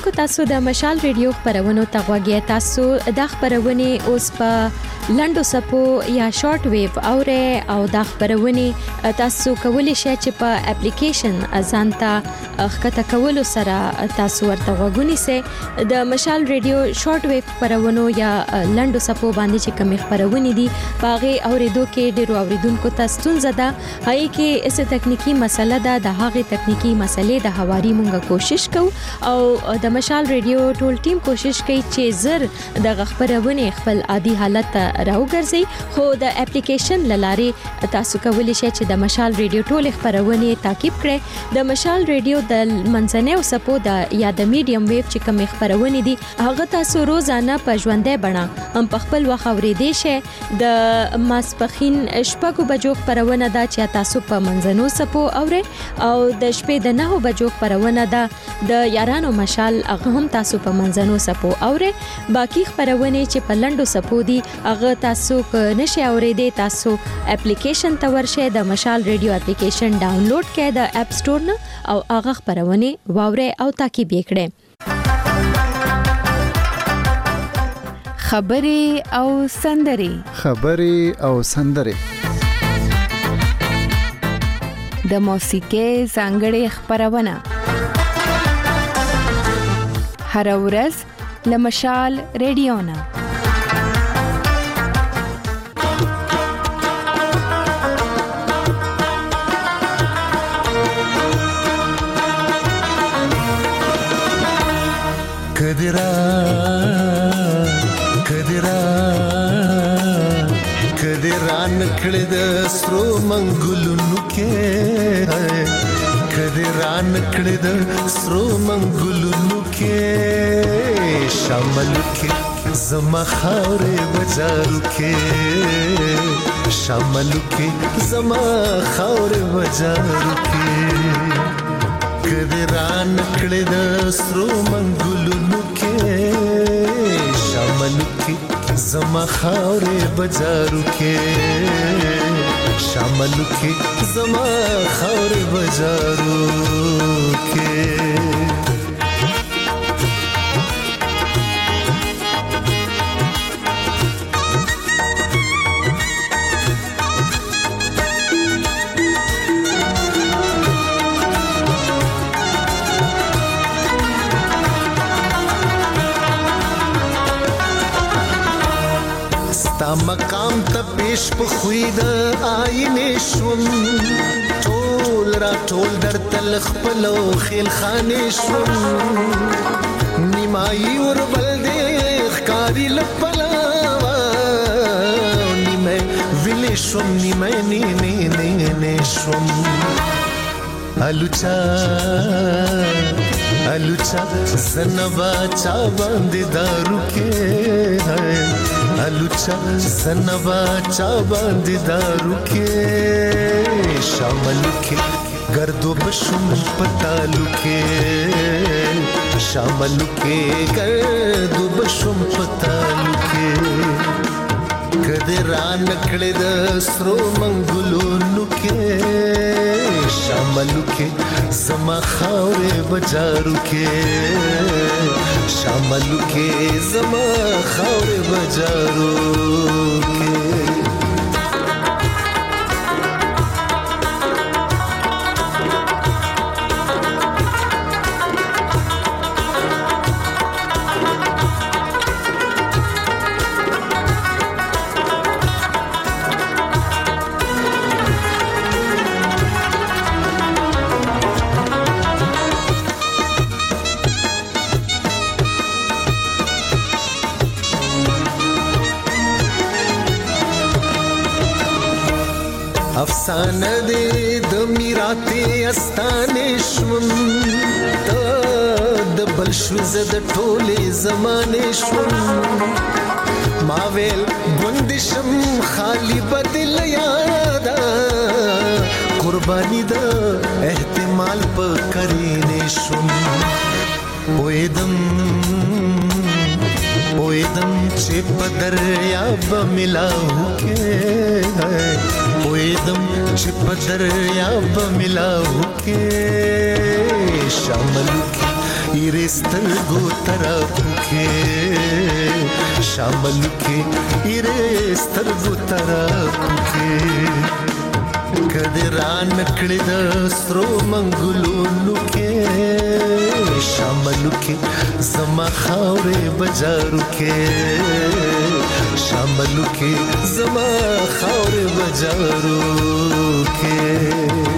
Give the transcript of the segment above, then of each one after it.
اوریدونکو تاسو د مشال ریډیو خبرونو ته غوږی تاسو د خبرونه اوس په لندو سپو یا شارټ ویو او د خبرونه تاسو کولی شئ چې په اپلیکیشن ازانتا خکته کولو سره تاسو ورته غوږونی سي د مشال ریډیو شارټ ویو خبرونو یا لندو سپو باندې چې کوم خبرونه دي باغي اوریدو کې ډیرو اوریدونکو تاسو زده هاي کې اس تکنیکی مسله ده د هغه تکنیکی مسلې د حواري مونږه کوشش کوو او د مشال ریډیو ټول ټیم کوشش کوي چې زر د خبرونه خپل عادي حالت راوګرځي خو د اپلیکیشن لاره تاسو کولی شئ چې د مشال ریډیو ټول خبرونه تعقیب کړئ د مشال ریډیو د منځنۍ او سپو د یا د میډیم ویو چې کوم خبرونه دي هغه تاسو روزانه په ژوندۍ بڼه هم په خپل وخت اورېدئ شئ د ماسپخین شپږو بجو خبرونه ده چې تاسو په منځنو سپو اورئ او د شپې د 9 بجو خبرونه ده د یارانو مشال هغه هم تاسو په منځنو سپو اورئ باقی خبرونه چې په لندو سپو دي هغه تاسو نشئ اوریدئ تاسو اپلیکیشن ته ورشئ د مشال ریډیو اپلیکیشن ډاونلوډ کړئ د اپ سٹور نه او هغه خبرونه واورئ او تعقیب کړئ خبري او سندري د موسیقي ځانګړي خبرونه هر ورځ لمشال ریډیو نه کدرا نکړه د سرو منګلونو کې کدرا نکړه د سرو منګلونو کې شامل کې زما خاورې بازارو کې شامل کې زما خاورې بازارو کې کدرا نکړه د سرو منګلونو کې شامل کې زما خاورې بازارو کې شامل کې زما خاورې بازارو کې مقام ته پیش په خوې د آینې شوم ټول را ټول در تل خپل خیل خانې شوم نیمایي ور بل دې ښکاری لپلاوا نیمه ویلې شوم نیمه نه شوم الوچا زنبا چا باندې دارو کې الوچا زنبا چا باندې دارو کې شامل کې گردو بشم پتالو کې شامل کې گردو بشم پتالو کې کدرا نکړه د سرو منګلونو کې شامل کې زما خاورې بازارو کې شامل کې زما خاورې بازارو کې افسانه دې د میراته استانې شوم د بل شو زد ټولې زمانې شوم ما ویل بندشم خالی بدل یادا قربانی د احتمال په کرینې شوم وېدم چې په دریاب ملاو کې وېدم چې په دریاب ملاو کې شامل کې سترګو طرف کې شامل کې ایره سترګو طرف کې کده ران کړی د سرو منګلو کې شامل کې زما خاورې بجارو کې شامل کې زما خاورې بجارو کې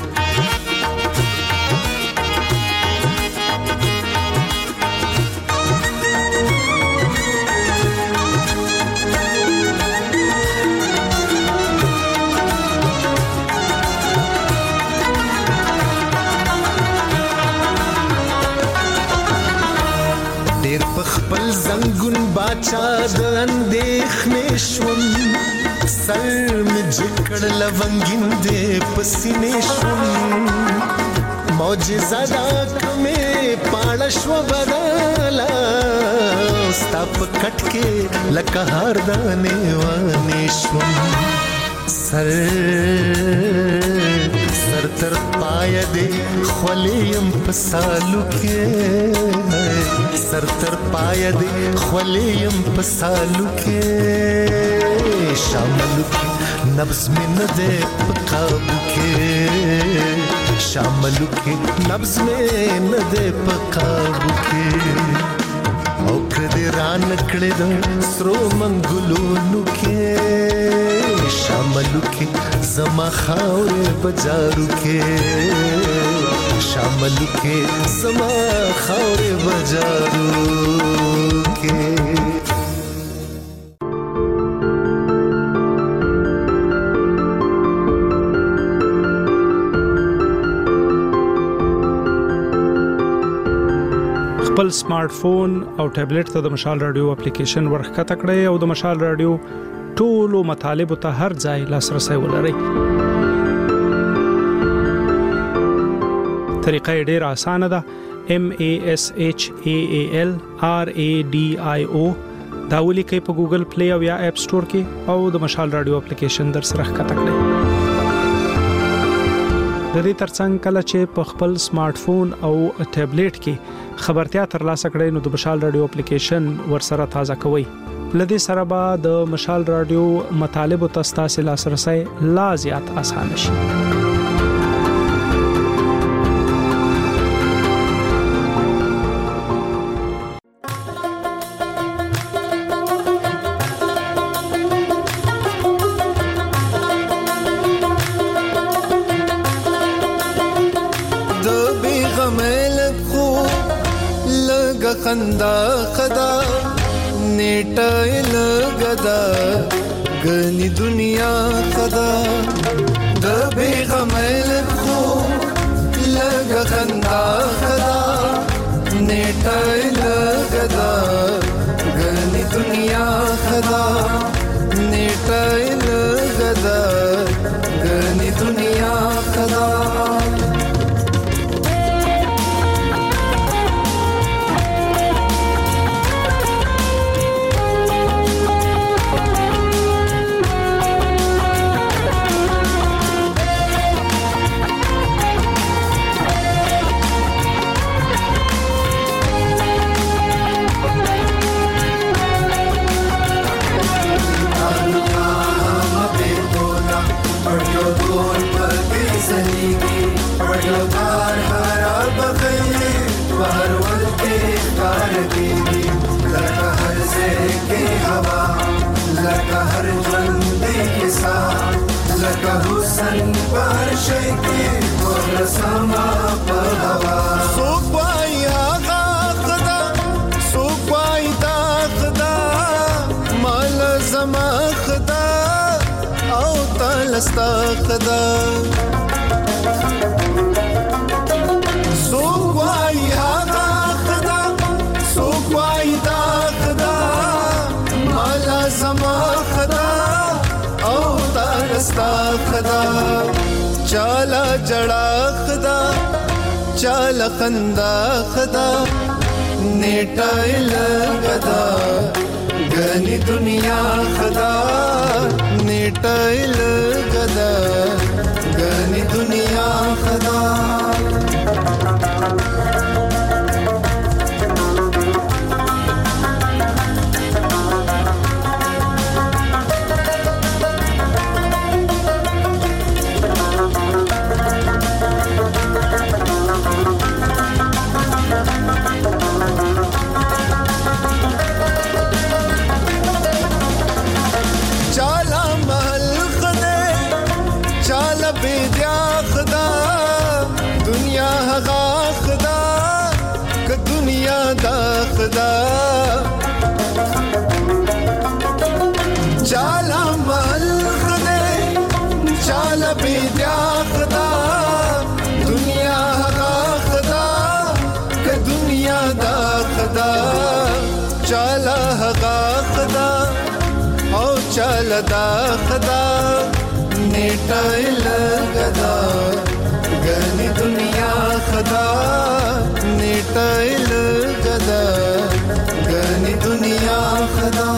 خپل زنګون باچا د اندېښنې شوم سر مې جکړ لونګین دې پسینې شوم معجزه دا کمې پاړه شو بدلا ستا په کټ کې لکه هار دانې وانې شوم سر تر پای دې خولیم په سالو کې سر تر پای دې خولیم په سالو کې شامل کې نبض مې نه دې په قابو کې شامل کې نبض مې نه دې په قابو کې او کړه ران کړه د سرو منګلو کې شامل کې زما خاورې بجارو کې شامل کې زما خاورې بجارو کې خپل سمارټ فون او ټابلیټ ته د مشال رادیو اپلیکیشن ورخته کړئ او د مشال رادیو ټولو مطالب ته هر ځای لاسرسي ولرئ. طریقه ډیره اسانه ده. MASHAAL RADIO دا ولیکئ په ګوګل پلی او یا اپ سٹور کې او د مشال رادیو اپلیکیشن در سره ښکته کړئ. د دې ترڅنګ کله چې په خپل سمارټ فون او ټابلیټ کې خبرتیا ترلاسه کړئ نو د مشال رادیو اپلیکیشن ورسره تازه کوئ. لدې سره به د مشال رادیو مطالب او تاسو لاسرسي لا زیات آسان شي. خندا خدا نیټه لګدا غني دنیا خدا د بیغمل خو لګ خندا خدا نیټه لګدا غني دنیا خدا نیټه لګدا غني دنیا خدا خدا سوق واي هذا خدا سوق واي دا خدا مالا زما خدا او تاستا خدا چالا جڑا خدا چالا خندا خدا نیټه لګدا غني دنیا خدا نیټه لګدا غني دنیا خدا لدا خدا نیټه لګدا غني دنیا خدا نیټه لګدا غني دنیا خدا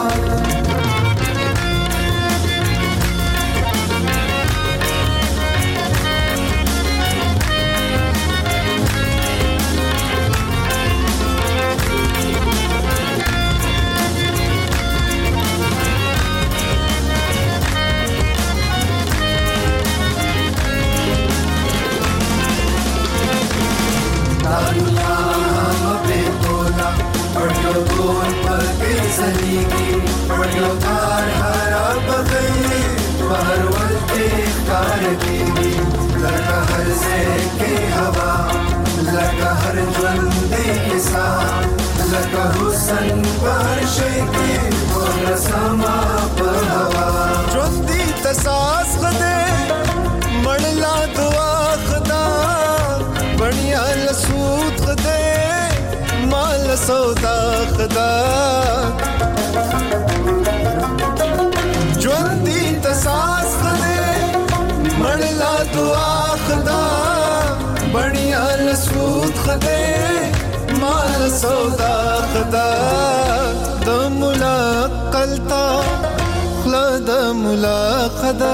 बढ़ियो तार हरा बगई बाहर वलते कार की लगा हर से के हवा लगा हर ज्वलते के साथ लगा हुसन बारिश की और समा पर हवा ज्वलती तसास खदे मणला दुआ खदा बढ़िया लसूत खदे माल सौदा खदा ज्वलती तसास खदे मणला दुआ खदा बढ़िया लसूत खदे माल सौदा खदा दमुला कलता खला दमुला खदा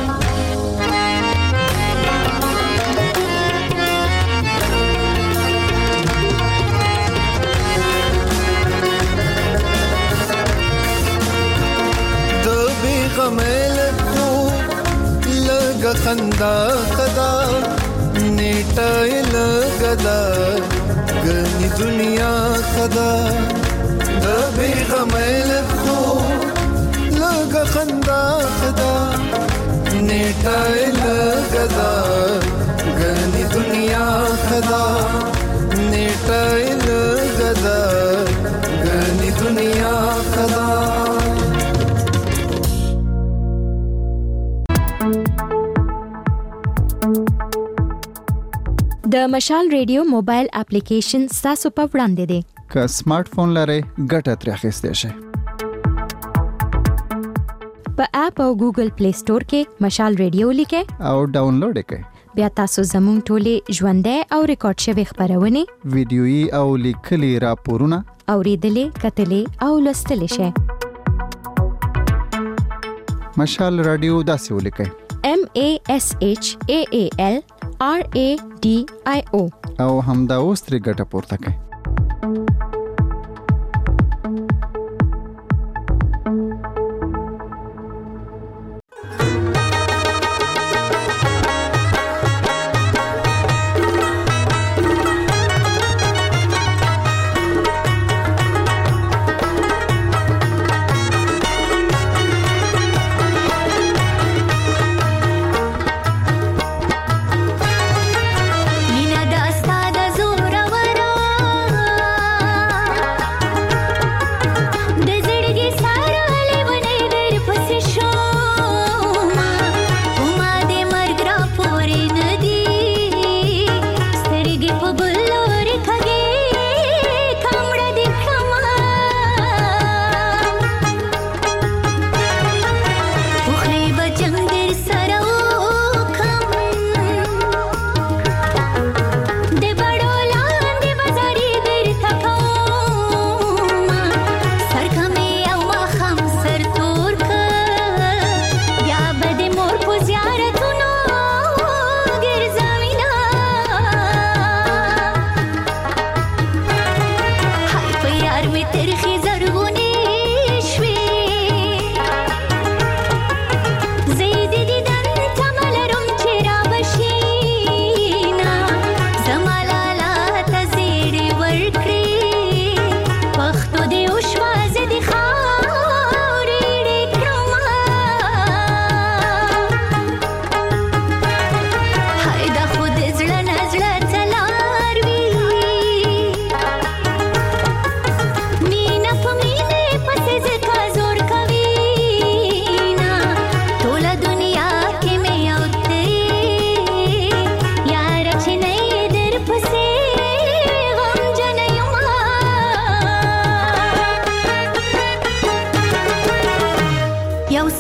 غمل کو لګ خندا خدا نیټه لګدا غني دنیا خدا د به غمل کو لګ خندا خدا نیټه لګدا غني دنیا خدا نیټه لګدا غني دنیا خدا د مشال ریډیو موبایل اپلیکیشن تاسو په وړاندې دی که سمارټ فون لرئ ګټه ترې اخیستی شئ په اپ او ګوګل پلی سٹور کې مشال ریډیو لیکئ او ډاونلوډ یې کړئ بیا تاسو زموږ ټولې ژوندۍ او ریکارډ شوي خبرونه ویډیويي او لیکلي راپورونه اوریدلې کتلې او لوستلې شئ مشال رادیو داسې ولیکئ MASHAALRADIO او همدا اوس ترې ګټه پورته کړئ Nina da sta da zora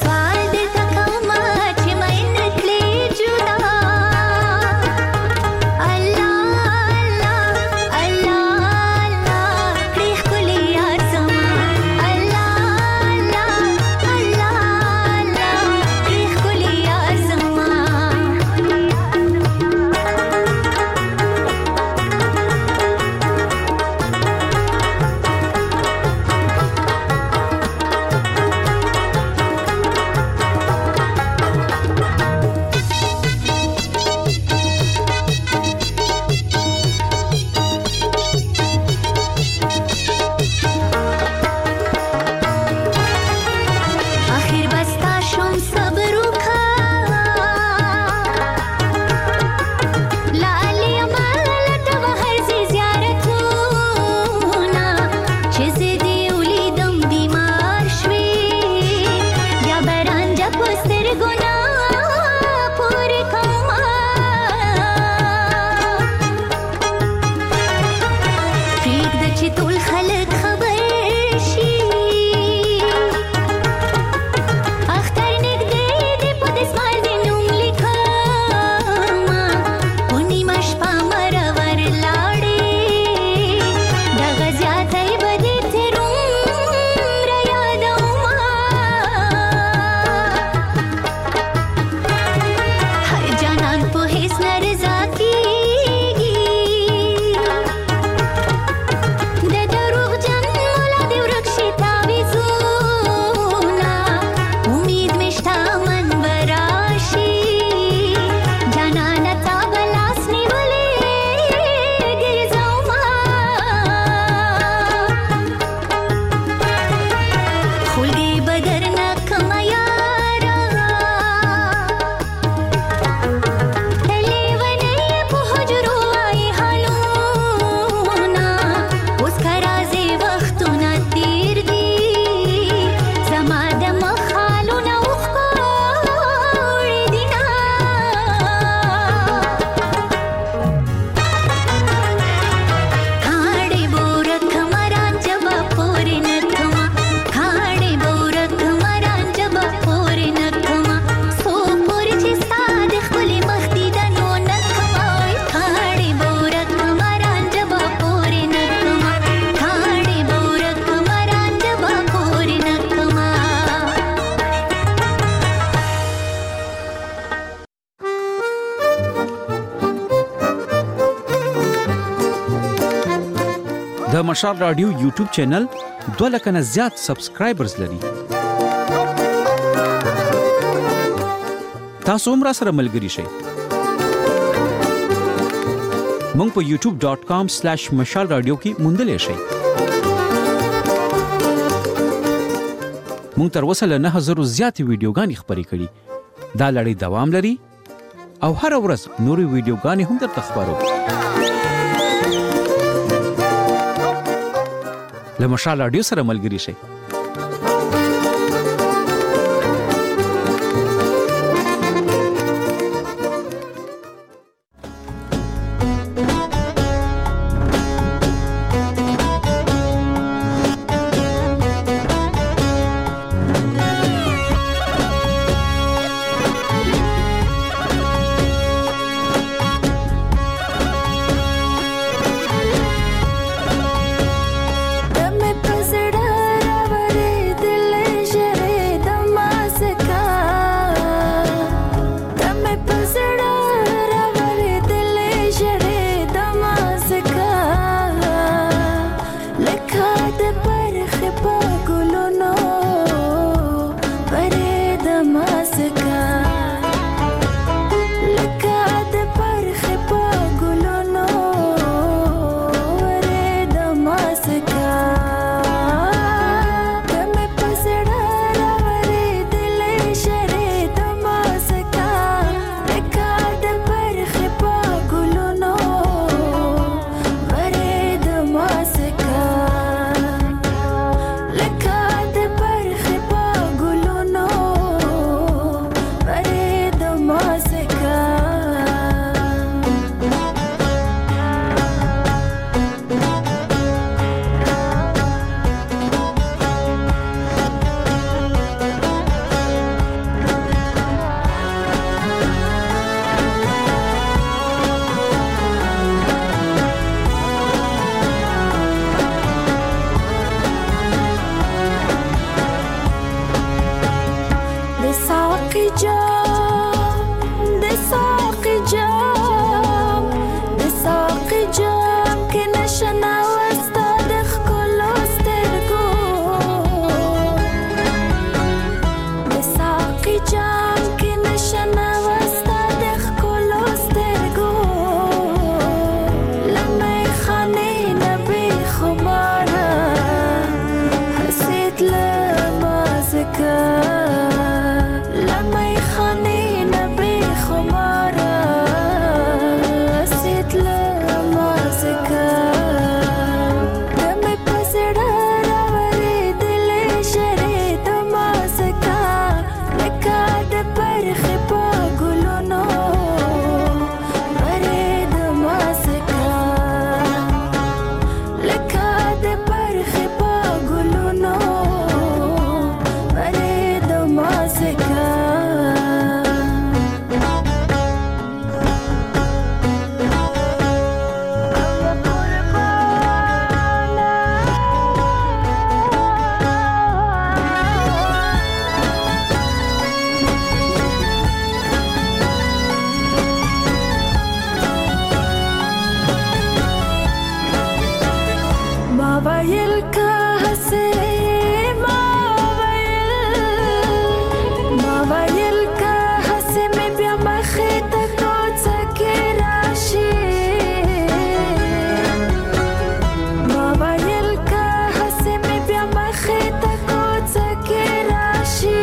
د مشال رادیو یوټیوب چینل 2 لک نه زیات سبسکرایبرز لري. تاسو هم را سره ملګري شئ. مونږ په youtube.com/mashalradio کې موندلې شئ. مونږ تر اوسه له 9000 زیات ویډیوګانې خپرې کړې. دا لړۍ دوام لري او هر ورځ نورې ویډیوګانې هم درته خپرو. له مشال رادیو سره ملګري شئ. ساقي جام د ساقي جام د ساقي جام کې نشنا وستا د ښکلو سترګو د ساقي جام کې نشنا وستا د ښکلو سترګو لمې خانې نبي خماره حسيت لما زكا لمې خانې نبي خماره حسيت لما زكا دمې پسړه راورې دلې شرې دما زکا لکه د پرخې په ګلونو ورې دما زکا لکه د پرخې په ګلونو ورې دما زکا ما ویل که هسې ما ویل که هسې مې بیا مخې ته کوڅه کې راشي ما ویل که هسې مې بیا مخې ته کوڅه کې راشي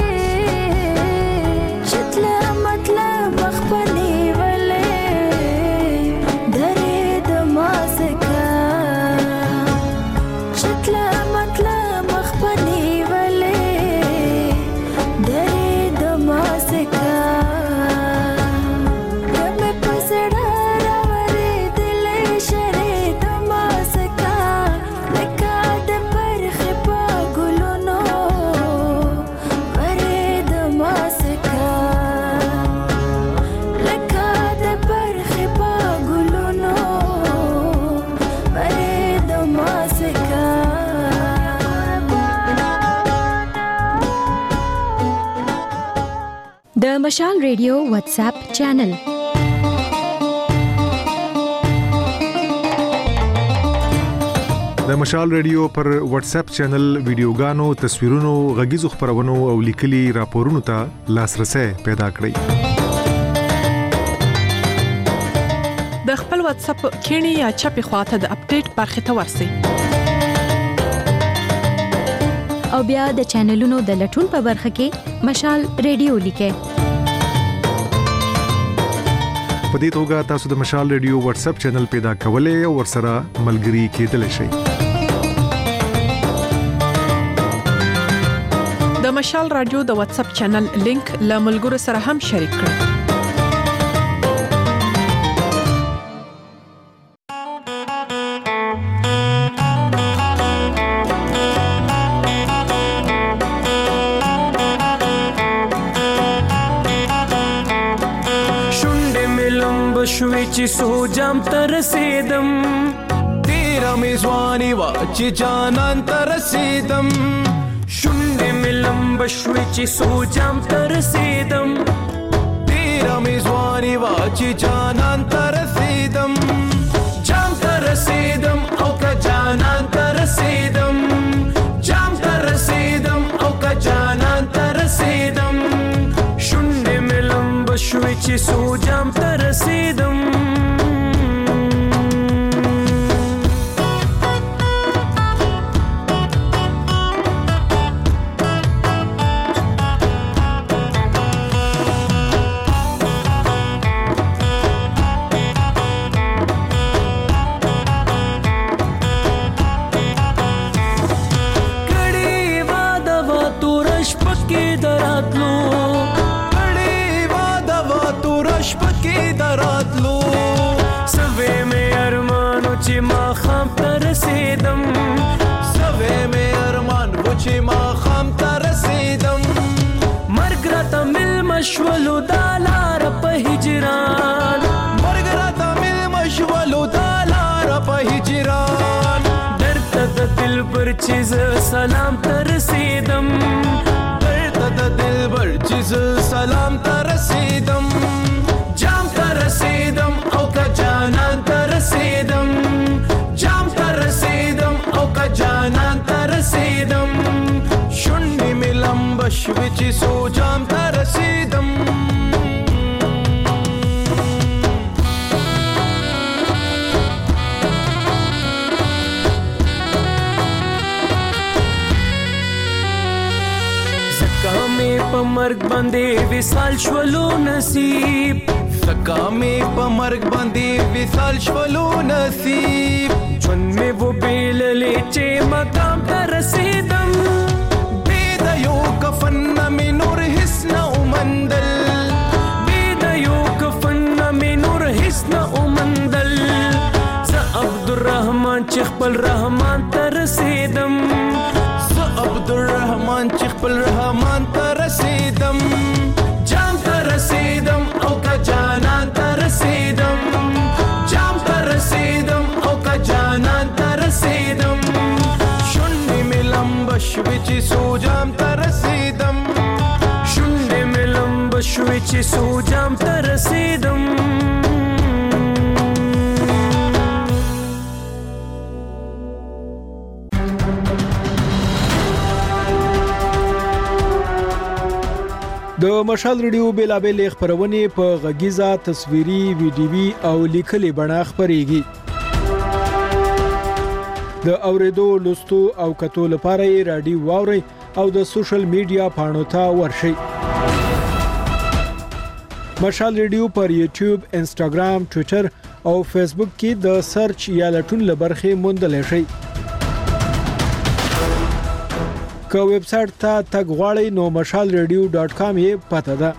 چې تله مطله مخ په نیولې درېدمه ځکه شتله مطله مخ په نیولې درېدمه ځکه دمې په زړه راورېدلې شرې دمه ځکه لکه د پرخې په ګلونو ورېدمه ځکه لکه د پرخې په ګلونو ورېدمه ځکه د مشال ریډیو واتس اپ چینل د مشال ریډیو پر واتس اپ چینل ویډیوګانو تصویرونو غږیزو خبرونو او لیکلي راپورونو ته لاسرسي پیدا کړئ د خپل واتس اپ کینی یا چپی خواته د اپډیټ برخه ته ورسئ او بیا د چینلونو د لټون په برخه کې مشال ریډیو لیکه په دې توګه تاسو د مشال ریډیو واتس اپ چینل پیدا کولای او ورسره ملګري کېدلی شئ د مشال رادیو د واتس اپ چینل لینک له ملګرو سره هم شریک کړئ شوي چې سوجام تر رسیدم تیرا میزوانی وا چې جانان تر رسیدم شونډې ملم بشوي چې سوجام تر رسیدم تیرا میزوانی وا چې جانان تر رسیدم جام تر رسیدم او کا جانان تر رسیدم جام تر رسیدم او کا جانان تر رسیدم شونډې ملم بشوي چې سوجام تر رسیدم مشولو دالار په هجران مرګرا تامل مشولو دالار په هجران درته د دل پر چیز سلام ترسیدم درته د دل پر چیز ز سلام ته رسیدم جام ته رسیدم او که جانان ته رسیدم جام ته رسیدم او که جانان ته رسیدم شونډې مې لمبه شوې چې سو جام ته رسیدم په مرګ باندې وصال شولو نصیب سکا مې په مرګ باندې وصال شولو نصیب ژوند مې و بیللې چې مقام ته رسیدم بې د یو کفن نه مې نور هیڅ نه ومندل بې د یو کفن نه مې نور هیڅ نه ومندل زه عبدالرحمن چې خپل رحمان ته رسیدم عبدالرحمن چې خپل رحمان ته رسیدم جام ته رسیدم او که جانان ته رسیدم جام ته رسیدم او که جانان ته رسیدم شونډې مې لمبه شوې چې سو جام ته رسیدم شونډې مې لمبه شوې چې سو جام ته رسیدم د مشال ریډیو بیلابل خبرونه په غږیزه تصویري ویډیوي او لیکلي بڼه خبريږي د اوریدو لوستو او کتو لپاره رادیو واوري او د سوشل میډیا پاڼو ته ورشي مشال ریډیو پر یوټیوب انستګرام ټوئیټر او فیسبوک کې د سرچ یا لټون لبرخه موندل شي که ویب سټ ته تګ غواړئ نو mashalradio.com یې پته ده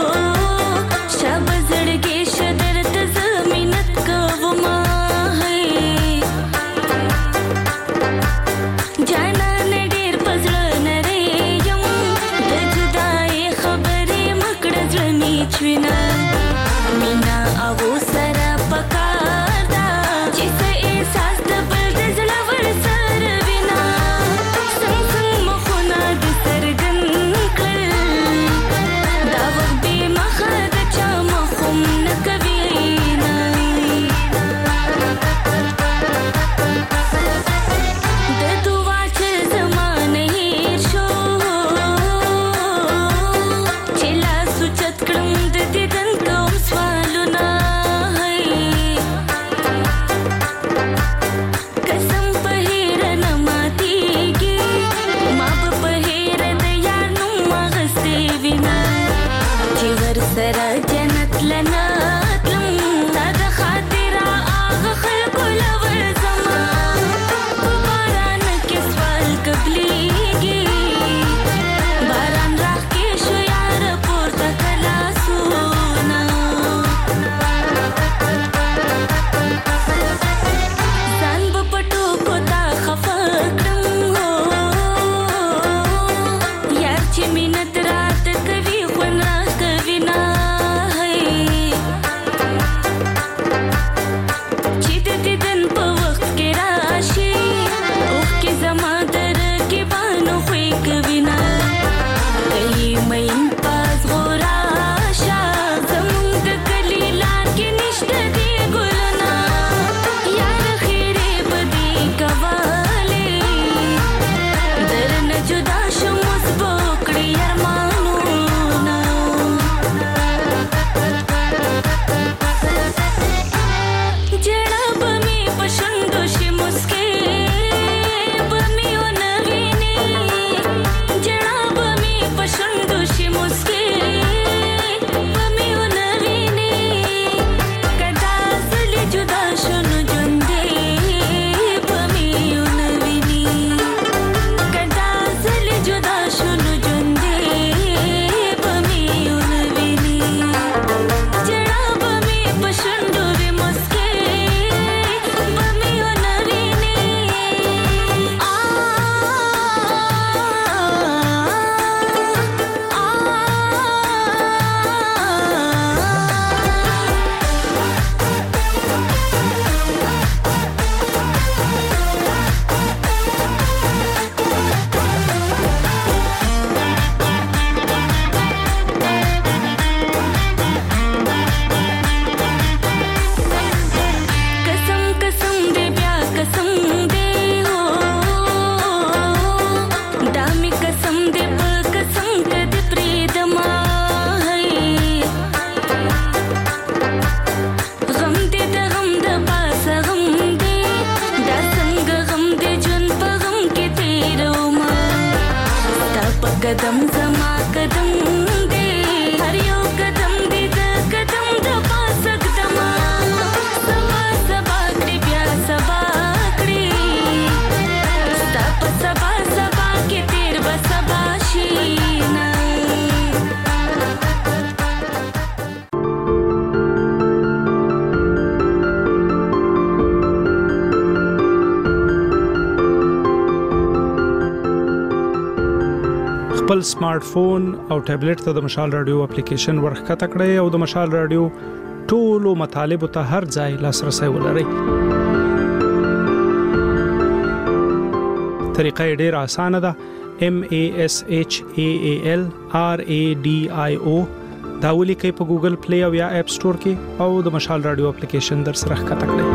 शब जड़ के शदरत जमीनत का वो माँ है خپل سمارټ فون او ټابلیټ ته د مشال رادیو اپلیکیشن ورخکته کړئ او د مشال رادیو ټولو مطالبه ته هر ځای لاسرسي ولرئ. طریقه ډیره اسانه ده. MASHAALRADIO دا ولیکئ په ګوګل پلی او یا اپ سٹور کې او د مشال رادیو اپلیکیشن در سره ښکته کړئ.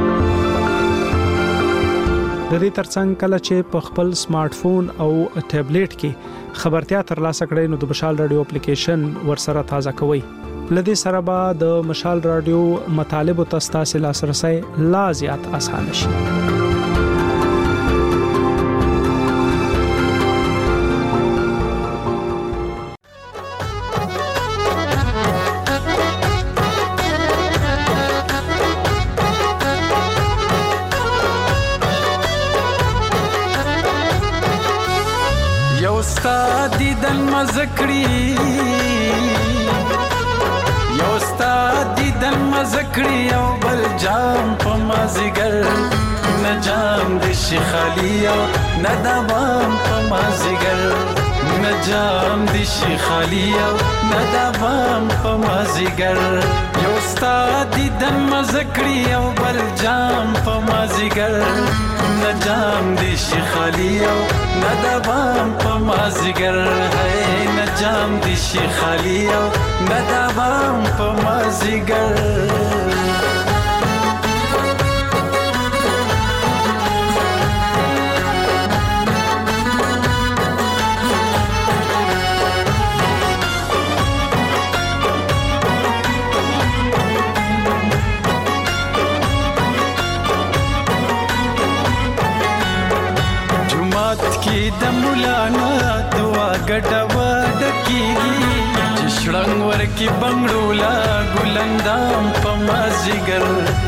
د دې ترڅنګ کله چې په خپل سمارټ فون او ټابلیټ کې خبرتیا ترلاسه کړئ نو د مشال رادیو اپلیکیشن ورسره تازه کوئ. لدې سره به د مشال رادیو مطالب او تاسو لاسرسي لا زیات اسانه شي. دیدن مزکړی یو استاد دیدن مزکړی او بل جام په مازیګر نه جام د شیخالی او نه دوام په مازیګر نه جام د شیخالی او نه دوام په مازیګر یو استاد دیدن مزکړی او بل جام په مازیګر نه جام د شیخالی او نه دوام په مازیګر ہے نه جام د شیخالی او نه دوام په مازیګر. د مولانا دعا ګډه وډه کیږي چې شړنګ ورکی بنگړولا ګلندام په مازیګر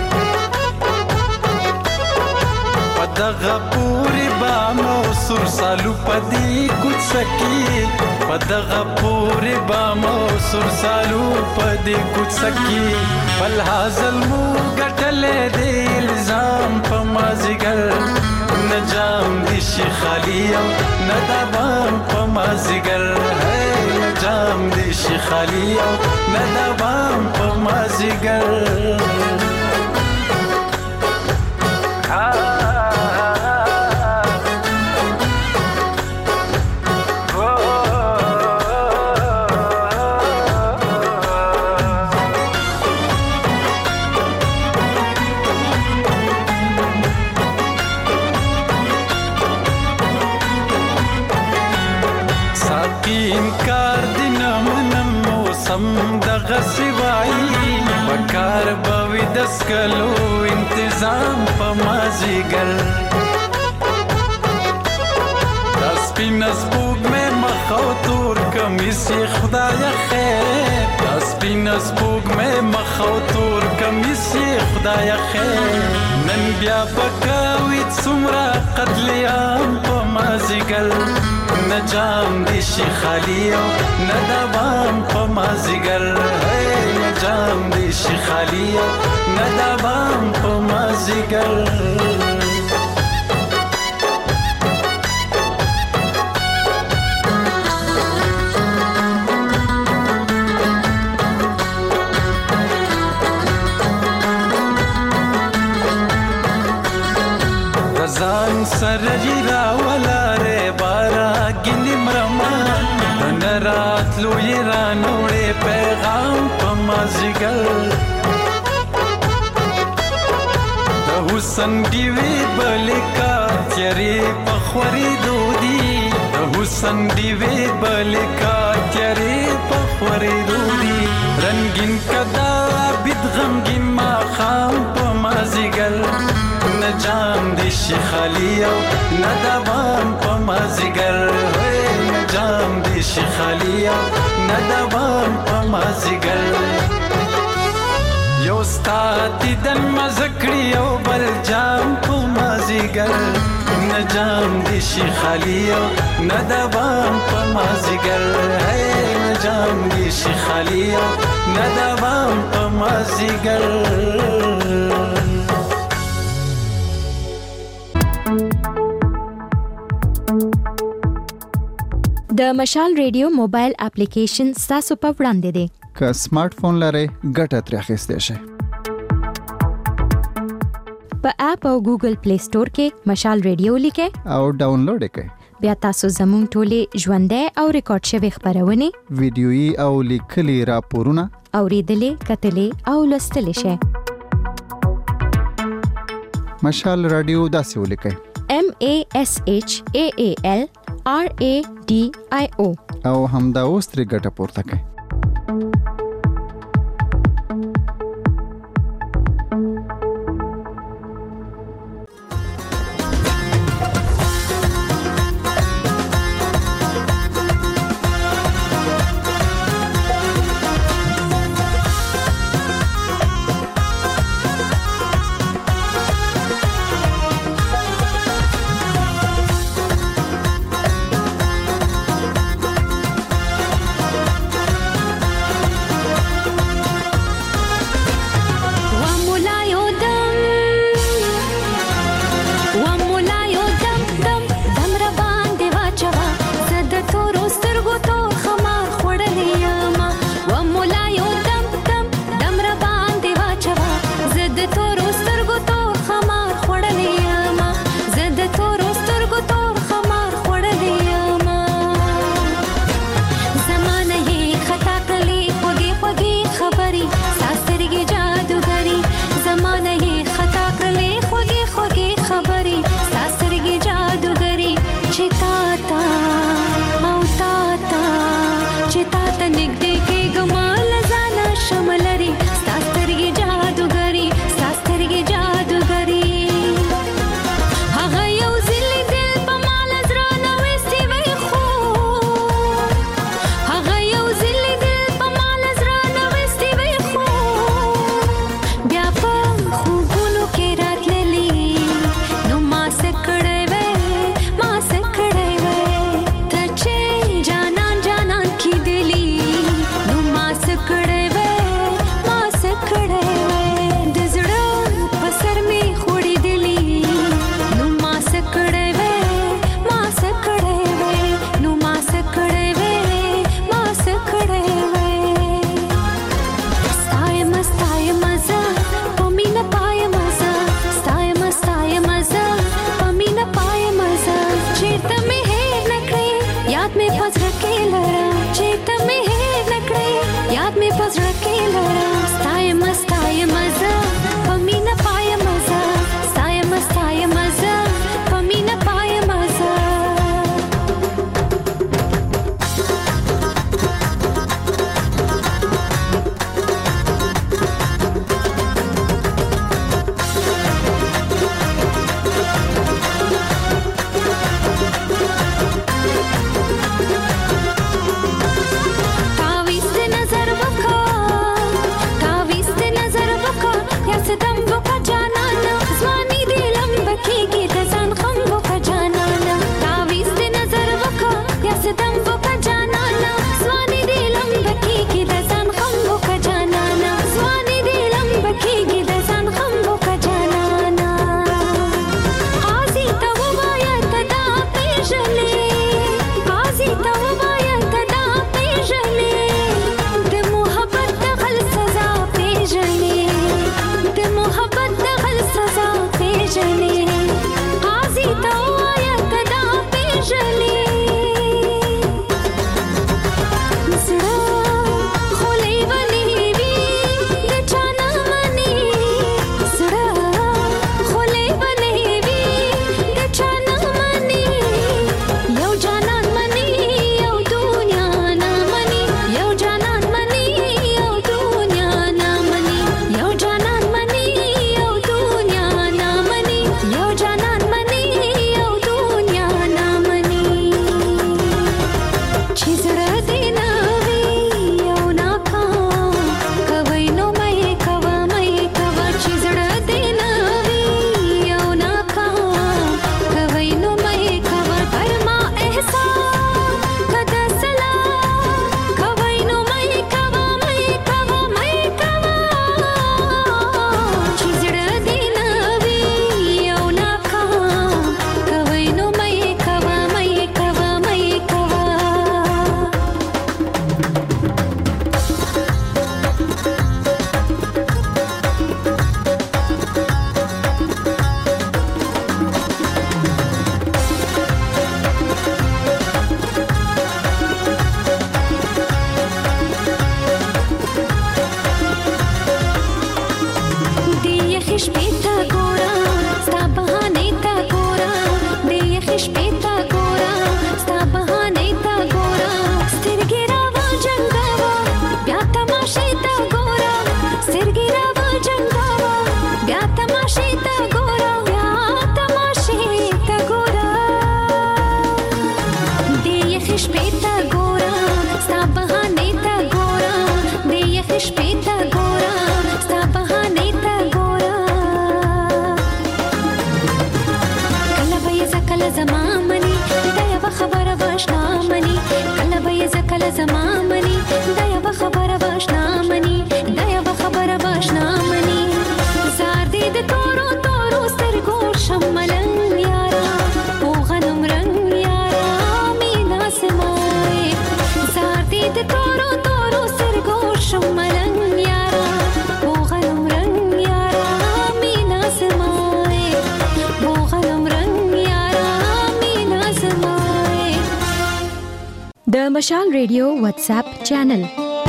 پدغه پوری بامو سر سالو پدی کوڅکی پدغه پوری بامو سر سالو پدی کوڅکی بل حاصل مو ګټلې د الزام په مازیګر نه جام د شیخالی او نه دوام په مازیګر ہے نه جام د شیخالی او نه دوام په مازیګر. انکار دین منم موسم دغه سوای بکار بوي دسکلو انتظام په مازیګر داس پینس بوګ مې مخاو تور کمیس خدای خیر داس پینس بوګ مې مخاو تور کمیس خدای خیر نن بیا بکاوي څومره قتل عام په مازیګر نه جام د شیخالی او نه دوام په مازیګر ہے نه جام د شیخالی او نه دوام په مازیګر. ځان سره جیرا ولاره بارا ګینې مرما نرات لوی رانوړې پیغام په مازیګر د حسن دیوی بلکا تیرې په خوري دودي د حسن دیوی بلکا تیرې په خوري دودي رنگین کدا بيد غمګین ما خام په مازیګر نه جام د شیخالی او نه دوام په مازیګر نه جام د شیخالی او نه دوام په مازیګر یو استاد دیدن مزکړی او بل جام په مازیګر نه جام د شیخالی او نه دوام په مازیګر نه جام د شیخالی او نه دوام په مازیګر. د مشال ریډیو موبایل اپلیکیشن تاسو په وړاندې دی. که سمارټ فون لرئ ګټه ترې اخیستی شئ. په اپ او ګوګل پلی سٹور کې مشال ریډیو لیکئ او ډاونلوډ یې کړئ. بیا تاسو زموږ ټولې ژوندۍ او ریکارډ شوي خبرونه ویډیويي او لیکلي راپورونه اوریدلې کتلې او لوستلې شئ. مشال رادیو داسې ولیکئ: MASHAALRADIO او همدا اوس ترې ګټه پورته کړئ. کله زما مني دا یو خبره واشنا مني کله به کله زما مني دا یو خبره واشنا مني دا یو خبره واشنا مني زار دې د تورو تورو سترګو شملنګ یارا او غنم رنگ یارا مینا سمای زار دې د تورو تورو سترګو شملنګ یارا او غنم رنگ یارا مینا سمای او غنم رنگ یارا مینا سمای د مشال ریډیو واتس اپ چینل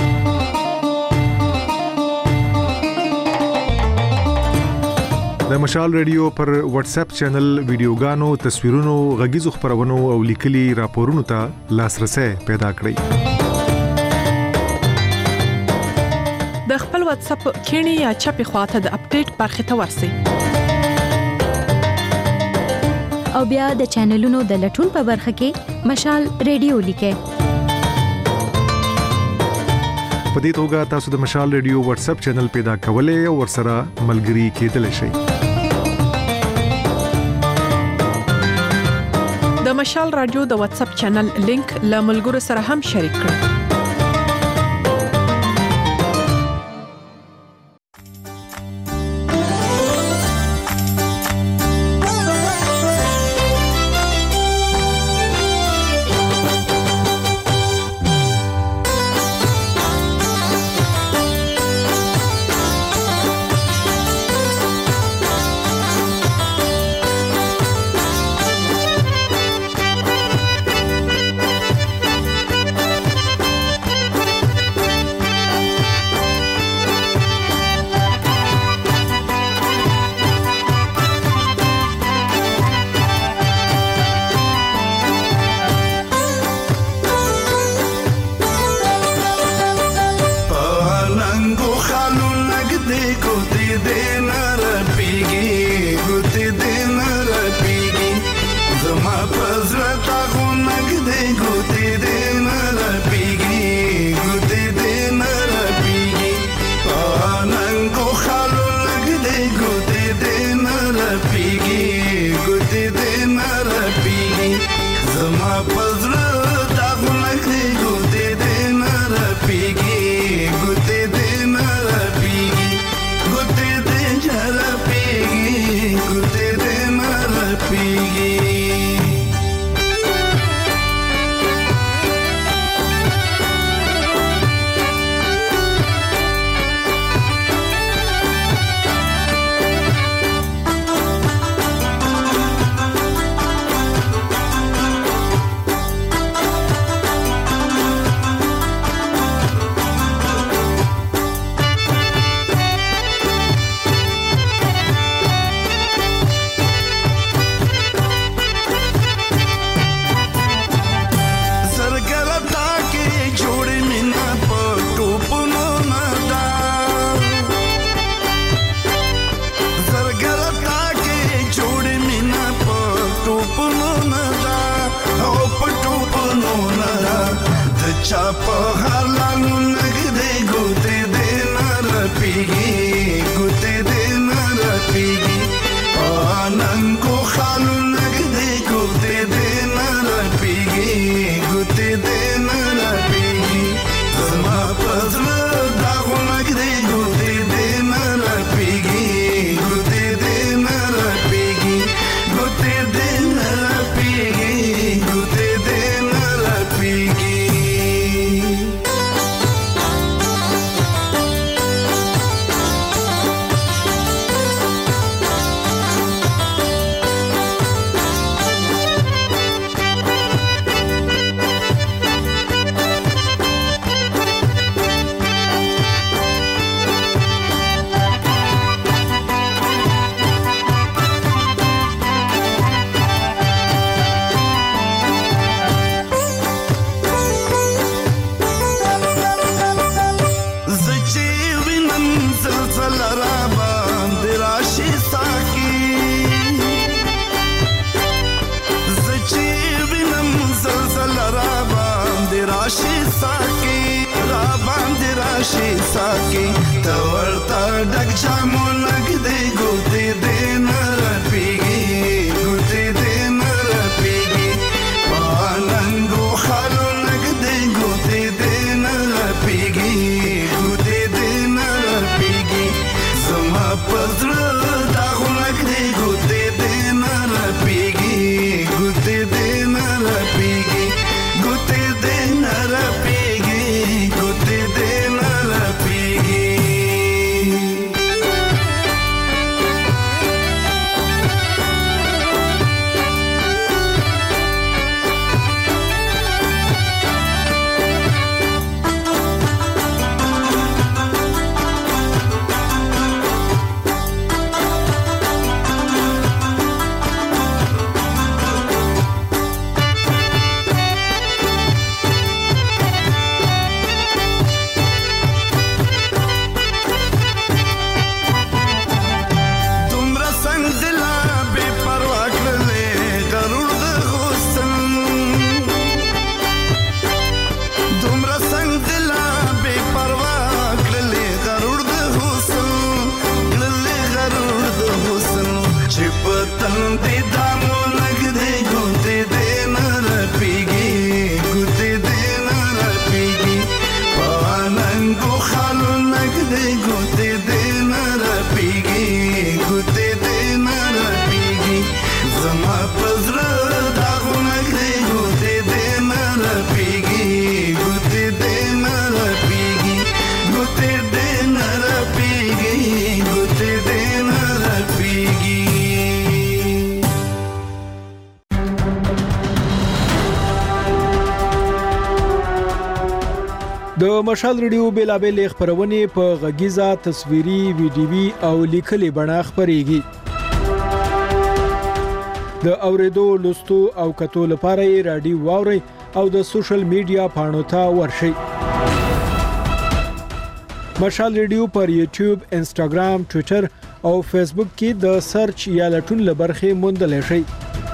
د مشال ریډیو پر واتس اپ چینل ویډیوګانو تصویرونو غږیزو خبرونو او لیکلي راپورونو ته لاسرسي پیدا کړئ د خپل واتس اپ کینی یا چپی خواته د اپډیټ برخه ته ورسی او بیا د چینلونو د لټون په برخه کې مشال ریډیو لیکه په دې توګه تاسو د مشال ریډیو واتس اپ چینل پیدا کولای او ورسره ملګري کېدلی شئ د مشال رادیو د واتس اپ چینل لینک له ملګرو سره هم شریک کړئ د مشال ریډیو بیلابل خبرونه په غږیزه تصویري ویډیوي او لیکلي بڼه خبريږي د اوریدو لوستو او کتو لپاره رادیو واوري او د سوشل میډیا پاڼو ته ورشي مشال ریډیو پر یوټیوب انستګرام ټوئیټر او فیسبوک کې د سرچ یا لټون لبرخه موندل شي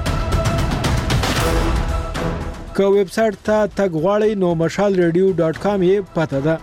که ویب سټ ته تګ غواړئ نو mashalradio.com یې پته ده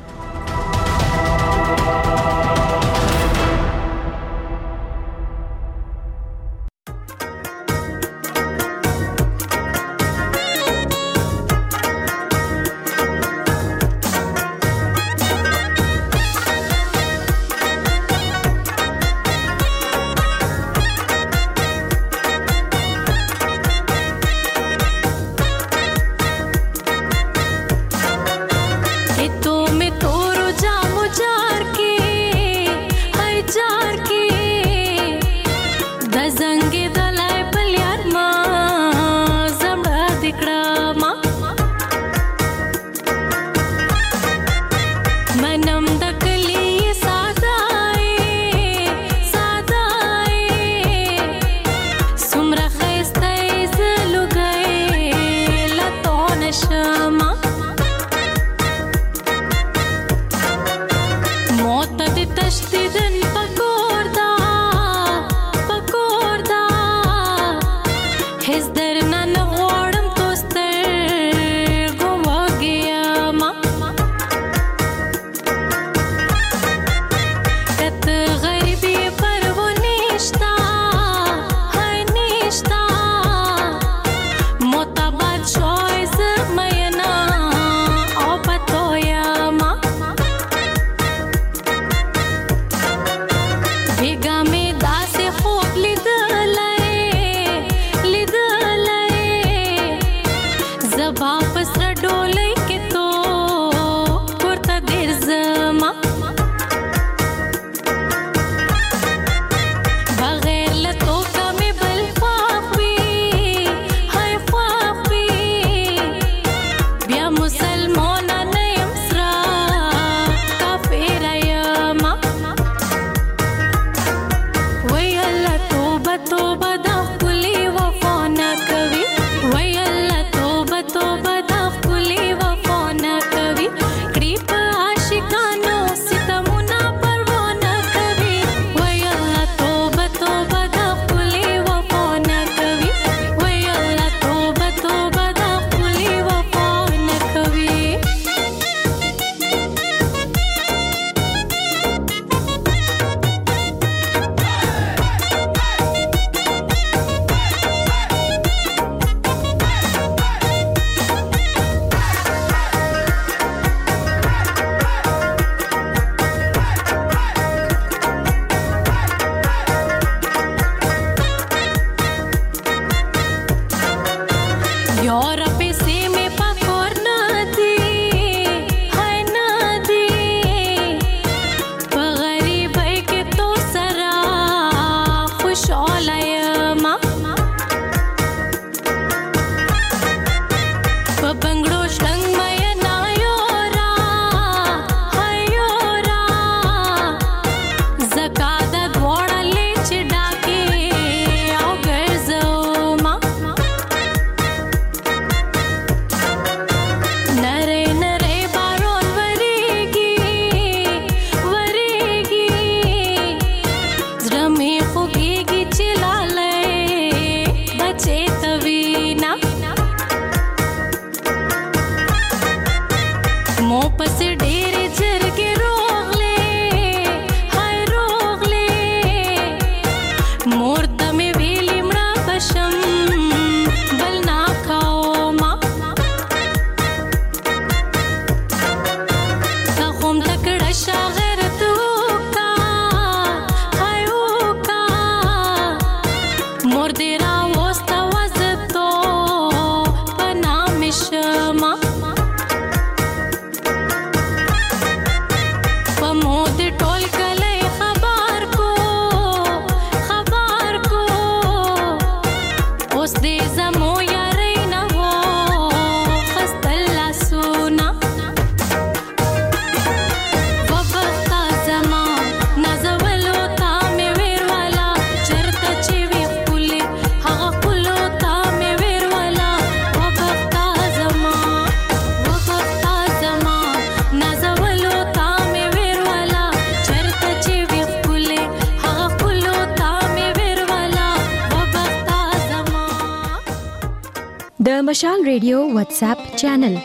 د مشال ریډیو واتس اپ چینل.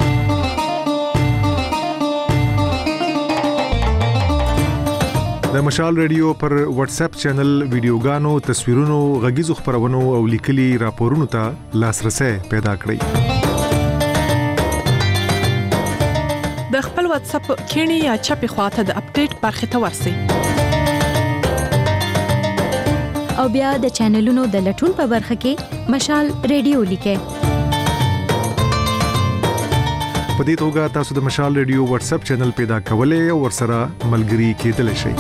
د مشال ریډیو پر واتس اپ چینل ویډیوګانو، تصویرونو، غږیزو خبرونو او لیکلي راپورونو ته لاسرسي پیدا کړئ. د خپل واتس اپ کینی یا چپی خواته د اپډیټ برخه ته ورسی او بیا د چینلونو د لټون په برخه کې مشال ریډیو لیکه. په دې توګه تاسو د مشال ریډیو واتس اپ چینل پیدا کولای او ورسره ملګري کېدلی شئ.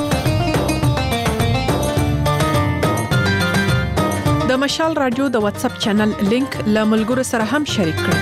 د مشال رادیو د واتس اپ چینل لینک له ملګرو سره هم شریک کړئ.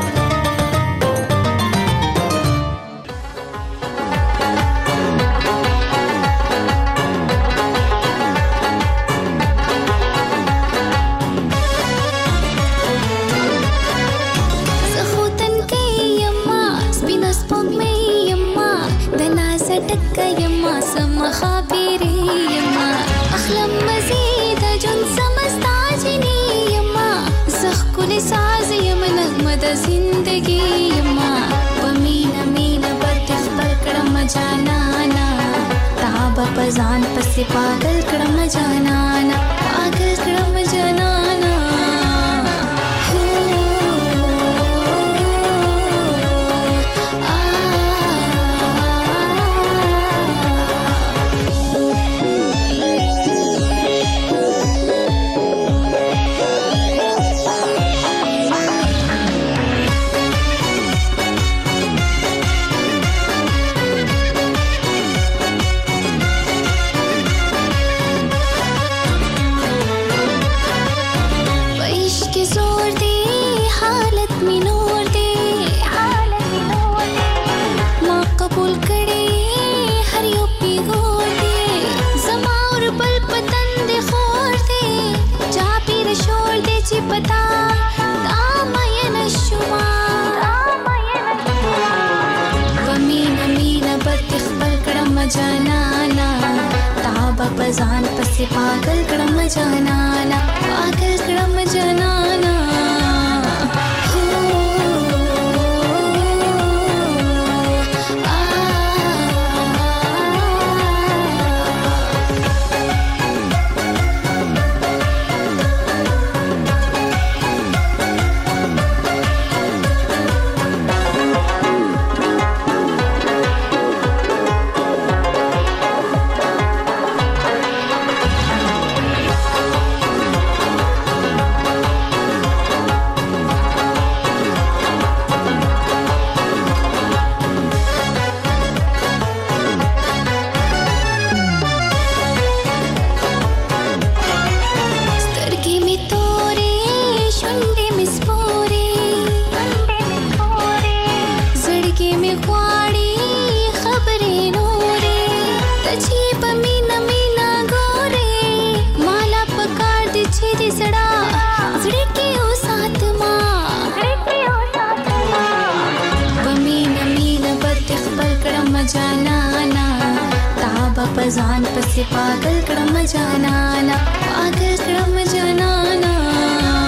ځان پسې پاگل کړم جانانا، پاگل کړم جانانا. ځان پسې پاگل کړم جانانا، پاگل کړم جانانا. ځان پسې پاگل کړم جانانا، پاگل کړم جانانا.